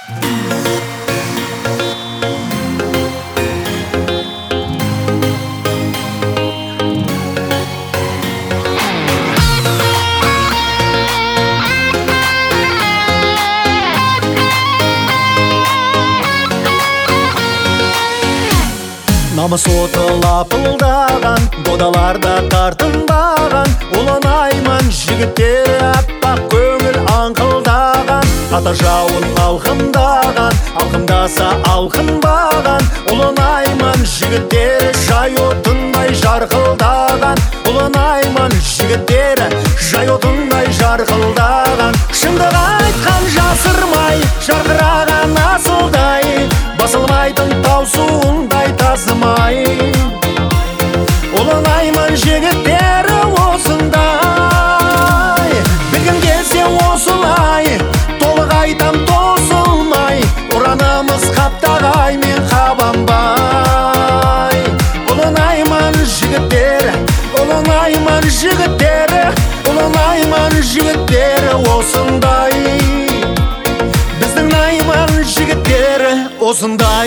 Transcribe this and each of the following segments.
Намыс оты лапылдаған, додаларда тартынбаған, ұланайман жігіттері аппақ көңіл аңқылдаған. Ата жауын алқымдаған, алқымдаса алқынбаған, ұланайман жігіттері жай отындай жарқылдаған. Ұланайман жігіттері жай отындай жарқылдаған. Шындық айтқан жасырмай, жарқыраған асылдай, басылмайтын тау суындай тасымай. Ұланайман жігіттері осындай, білгін келсе осылай, толық айтам тосылмай, ұранымыз қаптағай мен қабанбай. Ұланайман жігіттері, ұланайман жігіттері, ұланайман жігіттері осындай, біздің найман жігіттері осындай.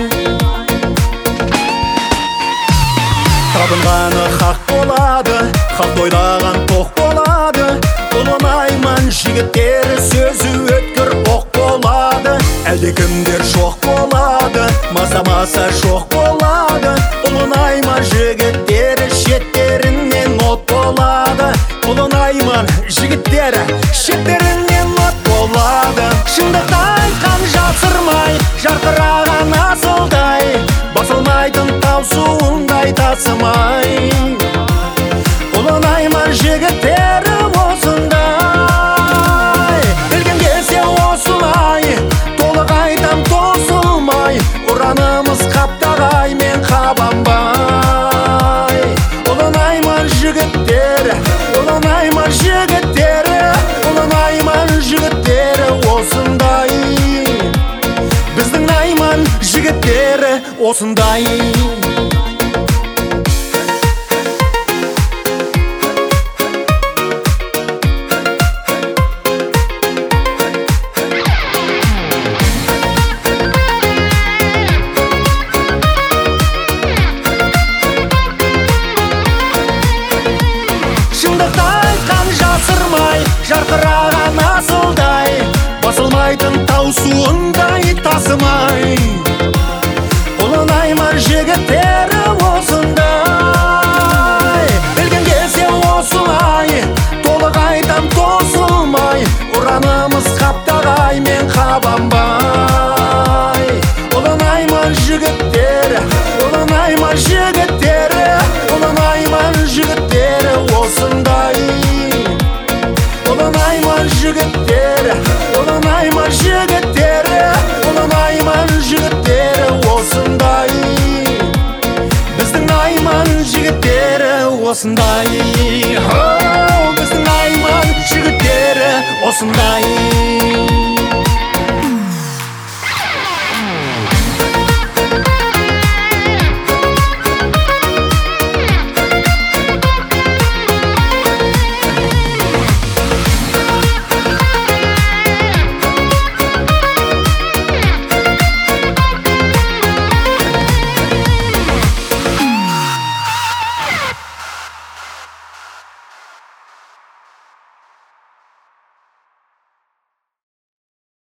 Табынғаны хақ болады, хақ тойлаған тоқ болады. Ұланайман жігіттері сөзі өткір оқ болады. Әлде кімдер шоқ болады, маса шоқ болады. Ұланайман жігіттері шеттерінен от болады. Ұланайман жігіттері шеттерінен от болады. Шындықты айтқан жасырмай, жарқыраған асылдай, басылмайтын тау суындай тасымай. Ұланайман жігіттері осындай, білгін келсе осылай, толық айтам тосылмай, ұранымыз қаптағай мен қабанбай. Ұланайман жігіттері, ұланайман жігіттері, ұланайман жігіттері осындай, біздің найман жігіттері осындай. Шындықты айтқан жасырмай, жарқыраған асылдай, басылмайтын тау суындай тасымай. Ұланайман жігіттері осындай, білгін келсе осылай, толық айтам тосылмай, ұранымыз қаптағай мен қабанбай. Ұланайман жігіттері, ұланайман жігіттері, ұланайман жігіттері осындай, ұланайман жігіттері, ұланайман жігіттері, ұланайман жігіттері осындай, біздің найман жігіттері осындай. Біздің найман жігіттері осындай.